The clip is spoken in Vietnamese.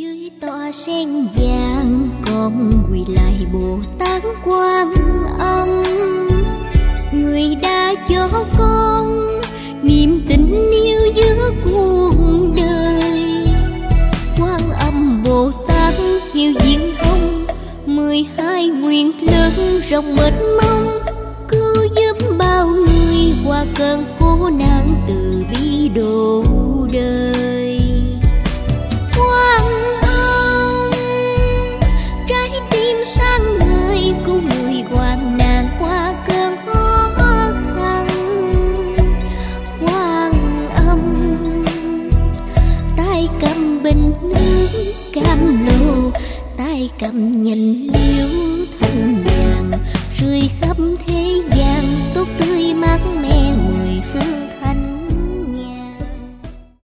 dưới tòa sen vàng con quỳ lại Bồ Tát Quan Âm, người đã cho con niềm tình yêu giữa cuộc đời. Quan Âm Bồ Tát hiểu diễn thông 12 nguyện lớn rộng mênh mông, cứu giúp bao người qua cơn khổ nạn từ bi độ đời. Quan Âm trái tim sáng ngời cứu người hoạn nạn qua cơn khó khăn. Quan Âm tay cầm bình nước cam lồ, tay cầm nhành liễu thanh nhàn rơi khắp thế